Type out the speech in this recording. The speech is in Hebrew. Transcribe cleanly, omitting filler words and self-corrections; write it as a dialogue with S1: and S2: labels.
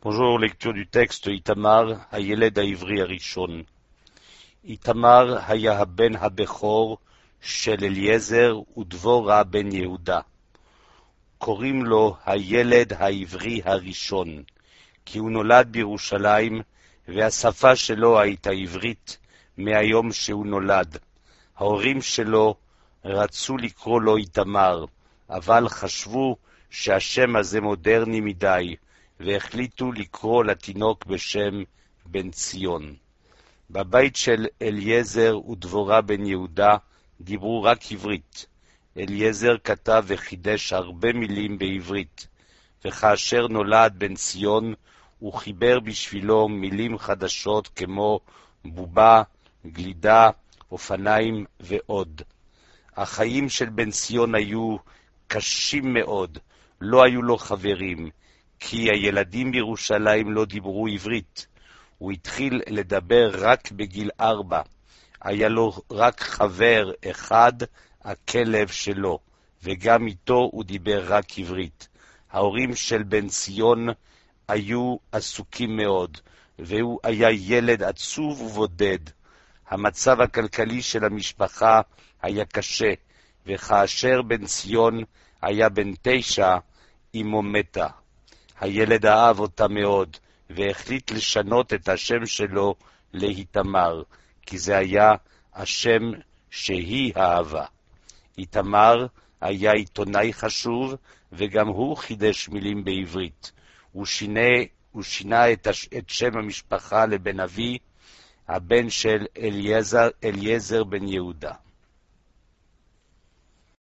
S1: Bonjour, lecture du texte Itamar, הילד העברי הראשון. איתמר היה הבן הבכור של אליעזר ודבורה בן יהודה. קוראים לו הילד העברי הראשון, כי הוא נולד בירושלים, והשפה שלו הייתה עברית מהיום שהוא נולד. ההורים שלו רצו לקרוא לו איתמר, אבל חשבו שהשם הזה מודרני מדי, והחליטו לקרוא לתינוק בשם בן ציון. בבית של אליעזר ודבורה בן יהודה דיברו רק עברית. אליעזר כתב וחידש הרבה מילים בעברית, וכאשר נולד בן ציון הוא חיבר בשבילו מילים חדשות כמו בובה, גלידה, אופניים ועוד. החיים של בן ציון היו קשים מאוד, לא היו לו חברים, כי הילדים בירושלים לא דיברו עברית. הוא התחיל לדבר רק בגיל 4. היה לו רק חבר אחד, הכלב שלו, וגם איתו הוא דיבר רק עברית. ההורים של בן ציון היו עסוקים מאוד, והוא היה ילד עצוב ובודד. המצב הכלכלי של המשפחה היה קשה, וכאשר בן ציון היה בן 9, אמו מתה. הילד אהב אותה מאוד, והחליט לשנות את השם שלו לאיתמר, כי זה היה השם שהיא אהבה. איתמר היה עיתונאי חשוב, וגם הוא חידש מילים בעברית. הוא שינה את שם המשפחה לבן אבי, הבן של אליעזר בן יהודה.